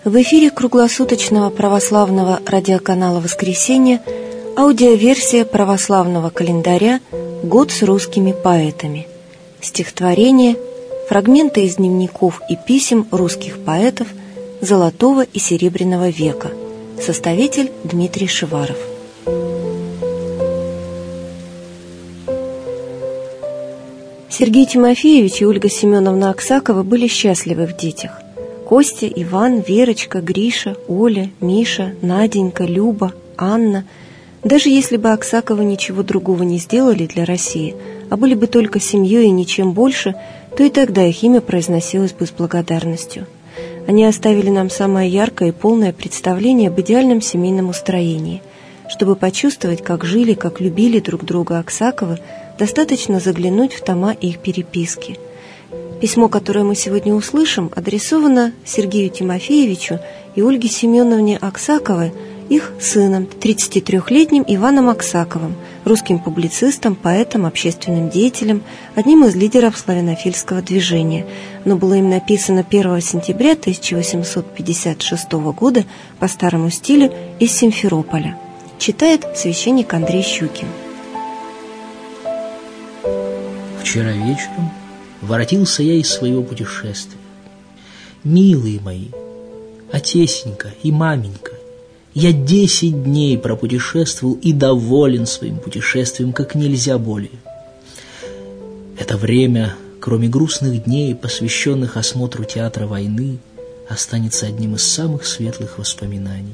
В эфире круглосуточного православного радиоканала «Воскресенье» аудиоверсия православного календаря «Год с русскими поэтами». Стихотворения, фрагменты из дневников и писем русских поэтов Золотого и Серебряного века. Составитель Дмитрий Шиваров. Сергей Тимофеевич и Ольга Семеновна Аксакова были счастливы в детях. Костя, Иван, Верочка, Гриша, Оля, Миша, Наденька, Люба, Анна. Даже если бы Аксаковы ничего другого не сделали для России, а были бы только семьей и ничем больше, то и тогда их имя произносилось бы с благодарностью. Они оставили нам самое яркое и полное представление об идеальном семейном устроении. Чтобы почувствовать, как жили, как любили друг друга Аксаковы, достаточно заглянуть в тома их переписки. Письмо, которое мы сегодня услышим, адресовано Сергею Тимофеевичу и Ольге Семеновне Аксаковой, их сыном, 33-летним Иваном Аксаковым, русским публицистом, поэтом, общественным деятелем, одним из лидеров славянофильского движения. Оно было им написано 1 сентября 1856 года по старому стилю из Симферополя. Читает священник Андрей Щукин. Вчера вечером воротился я из своего путешествия. Милые мои, отесенька и маменька, я 10 дней пропутешествовал и доволен своим путешествием как нельзя более. Это время, кроме грустных дней, посвященных осмотру театра войны, останется одним из самых светлых воспоминаний.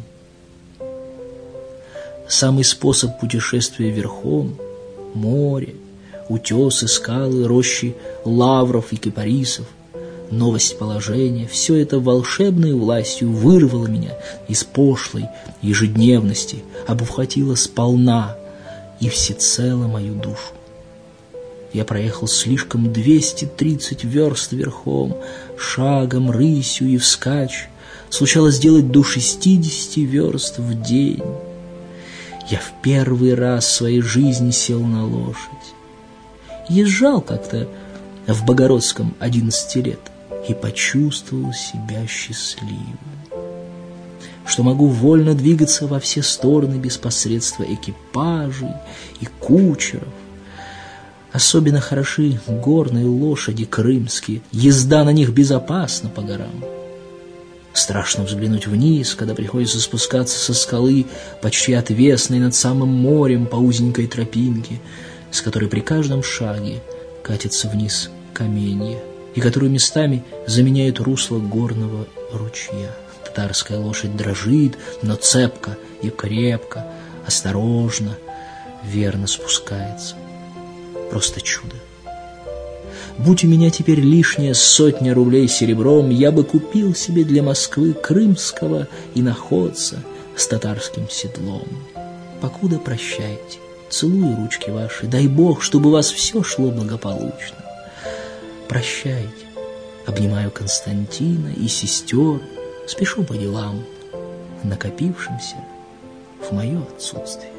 Самый способ путешествия верхом — море, утесы, скалы, рощи лавров и кипарисов, новость положения — все это волшебной властью вырвало меня из пошлой ежедневности, обухватило сполна и всецело мою душу. Я проехал слишком 230 верст верхом, шагом, рысью и вскачь. Случалось делать до 60 верст в день. Я в первый раз в своей жизни сел на лошадь. Езжал как-то в Богородском 11 лет и почувствовал себя счастливым, что могу вольно двигаться во все стороны без посредства экипажей и кучеров. Особенно хороши горные лошади крымские, езда на них безопасна по горам. Страшно взглянуть вниз, когда приходится спускаться со скалы, почти отвесной над самым морем по узенькой тропинке, с которой при каждом шаге катится вниз каменья, и которую местами заменяет русло горного ручья. Татарская лошадь дрожит, но цепко и крепко, осторожно, верно спускается. Просто чудо. Будь у меня теперь лишняя 100 рублей серебром, я бы купил себе для Москвы крымского иноходца с татарским седлом. Покуда прощайте. Целую ручки ваши, дай Бог, чтобы у вас все шло благополучно. Прощайте, обнимаю Константина и сестер, спешу по делам, накопившимся в мое отсутствие.